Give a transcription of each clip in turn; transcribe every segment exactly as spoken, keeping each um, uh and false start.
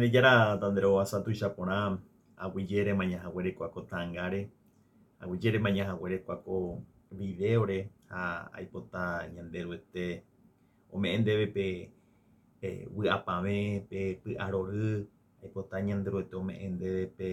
yára tandero asatu ichapórã aguyére mañahaguére kuáko ta'ãngáre, aguyére mañahaguére kuáko videore ha aipota ñanderuete ome'ẽ ndéve pe eh, vy'apavẽ pe py'arory, aipota ñanderuete ome'ẽ ndéve pe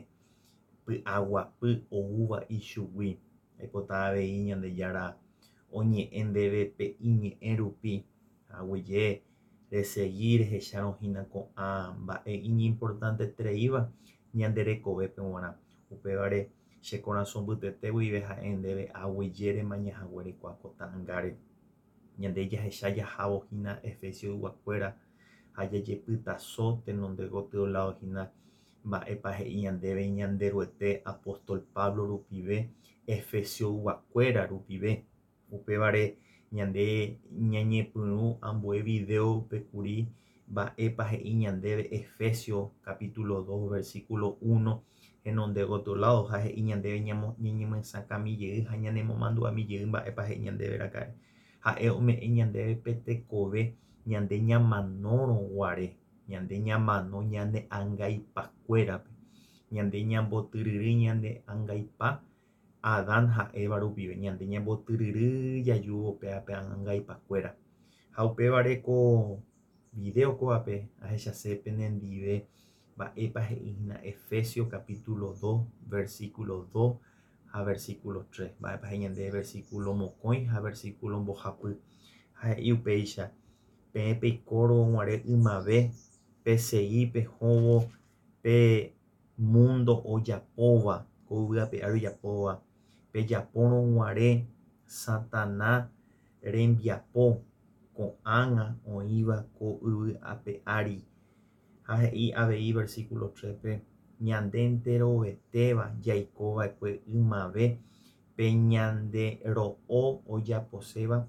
py'a guapy oúva ichugui, aipota avei Ñandejára oñe'ẽ ndéve pe iñe'ẽ rupi aguyje resegui rehecharõhína ko'ã mba'e iñimportantetereíva ñande rekovépe g̃uarã upévare che korazón mbytete guive ha'e ndéve aguyére mañahaguére kuáko ta'ãngáre ñande jahecha jahávohína Efesios yguakuéra ha jajepytaso tenonde gotyo ladohína mba'épa he'i ñandéve ñanderuete apóstol Pablo rupive Efesios yguakuéra rupive upévare ñande ñañepyrũ ambue videopekuri mba'épa he'i ñandéve Efesios capítulo dos versículo uno henonde gotyo lado ha he'i ñandéve ñañemyasãkamijey ha ñanemomandu'amijey mba'épa he'i ñandéveraka'e ha'e ome'ẽ ñandéve pe tekove ñande ñamanórõguare ñande ñamano ñane ãngaipakuérape ñande ñambotyryry ñane ãngaipa Adán ha Eva rupive ñande ñambotyryry jajúvo pe ãngaipakuéra ha upévareko video kóvape ahechase penendive mba'épa he'íhina Efesios capítulo dos versículo dos ha versículo tres mba'épa he'i ñande versículo mokõi ha versículo mbohapy ha he'i upéicha peẽ peikórõguare ymave pese'i pehõvo pe mundo ojapóva ko yvy'ape ojapóva pejapórõguare Satanás rembiapo ko'ág̃a oĩva ko yvy'ape ári ha he'i avei versículo tres pe ñande enterovetéva jaikova'ekue ymave pe ñande ro'o ojaposéva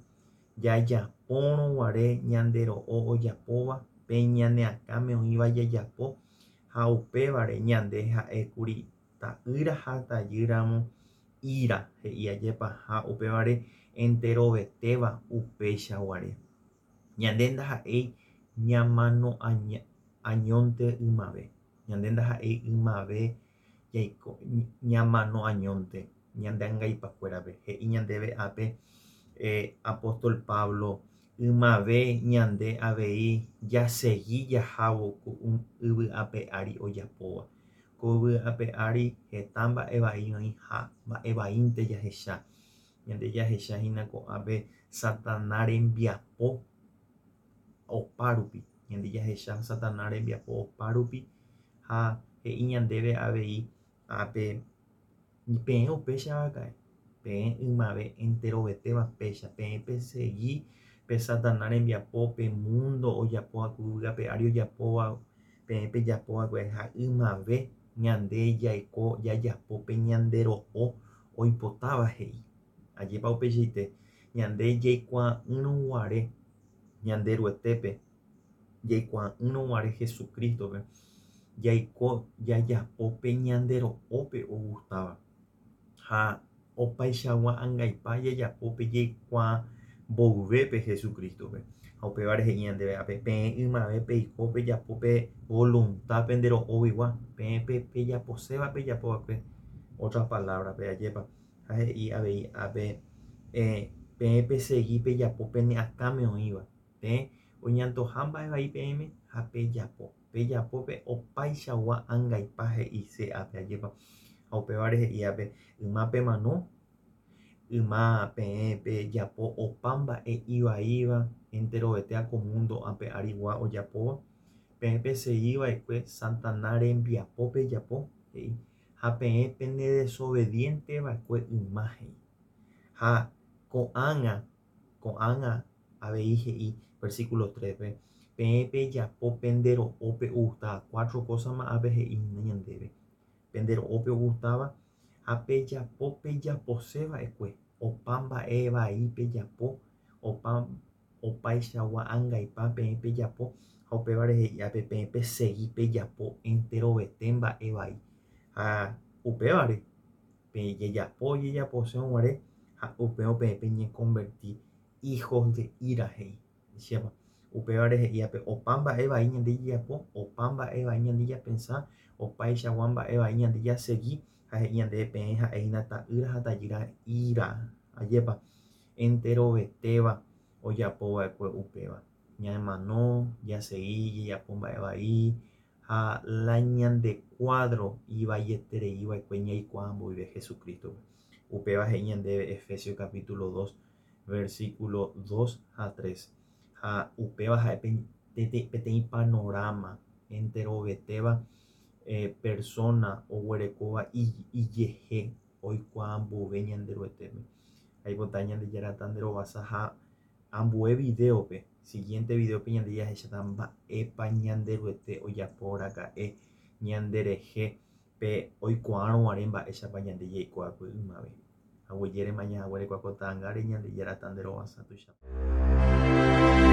jajapórõguare ñande ro'o ojapóva pe ñaneakãme oĩva jajapo ha upévare ñande ha'ékuri ta'ýra ha tajýramo íra he'i ajépa ha upévare enterovetéva upéichaguare ñande ndaha'éi ñamano'añónte ymave ñande ndaha'éi ymave jaiko ñamano'añónte ñande ãngaipakuérape he'i ñandéve ápe eh, apóstol Pablo ymave ñande avei jasegui jahávo ku yvy'ápe ári ojapóva ko yvy'ápe ári heta mba'e vai oĩ ha mba'e vaínte jahecha ñande jahechahína ko'ápe Satanás rembiapo opárupi ñande jahecha Satanás rembiapo opárupi ha he'i ñandéve avei ápe peẽ upéichavaka'e peẽ ymave enterovetéva péicha peẽ pesegui pe Satanás rembiapo pe mundo ojapóva ku yvy'ápe ári ojapóva peẽ pejapóvakue ha ymave ñande jaiko jajapo pe ñande ro'o oipotáva he'i ajépa upeichaite ñande jaikuaa'ỹrõguare ñanderuetépe jaikuaa'ỹrõguare Jesucristope jaiko jajapo pe ñande ro'ópe ogutáva ha opaichagua ãngaipa jajapo pe jaikuaa mboyvépe Jesucristope ha upévare he'i ñandéve ápe peẽ ymave peiko pejapo pe voluntad pe nde ro'óvigua peẽ pejaposéva pejapóvakue otras palabras-pe ajépa ha he'i avei ápe eh, peẽ pesegui pejapo pene'akãme oĩva peẽ oñantoha mba'e vai peẽme ha pejapo pejapópe opaichagua ãngaipa he'i che ápe ajépa ha upévare he'i ápe yma pemano yma peẽ pejapo opa mba'e ivaíva enterovetéva ko mundo ápe árigua ojapóva peẽ pese'íva'ekue Satanás rembiapo pejapo he'i ha peẽ pene desobedienteva'ekue yma he'i ha ko'ág̃a ko'ág̃a avei he'i versículo tres pe peẽ pejapo pe nde ro'ópe ogutáva cuatro cosas ma'ápe he'íhina ñandéve pe nde ro'ópe ogutáva ha pejapo pejaposéva'ekue opa mba'e vai pejapo opa opaichagua ãngaipa peẽ pejapo ha upévare he'i ápe peẽ pesegui pejapo enterovete mba'e vai ha upévare peẽ jejapo jejaposéguare ha upéva peẽ peñeconvertir hijos de ira he'i chiapa upévare he'íape opa mba'e vai ñande jejapo, opa mba'e vai ñande japensa, opaichagua mba'e vai ñande jasegui ha he'i ñande peẽ ha'éhina ta'ýra ha tajýra íra ajépa enterovetéva ojapova'ekue upéva ñamano, jasei, jejapo mba'e vai ha la ñande cuadro ivaietereíva'ekue ñaikuaa mboyve Jesucristo. Upéva he'i ñandéve Efesios capítulo dos versículo dos ha tres. Ha upéva ha'e peteĩ panorama enterovetéva eh, persona oguerekóva ijehe oikuaa mbove ñande roetépe. Aipota ñande jarata nde rovasa ha ambue videope, siguiente videope ñande jahecháta mba'épa ñande roete ojaporaka'e ñande rehe pe oikuaarõguare mba'éichapa ñande jaiko'akue ymave. Aguejérema ñahaguerekua kotãngáre ñande jarata nde rovasa tuichape.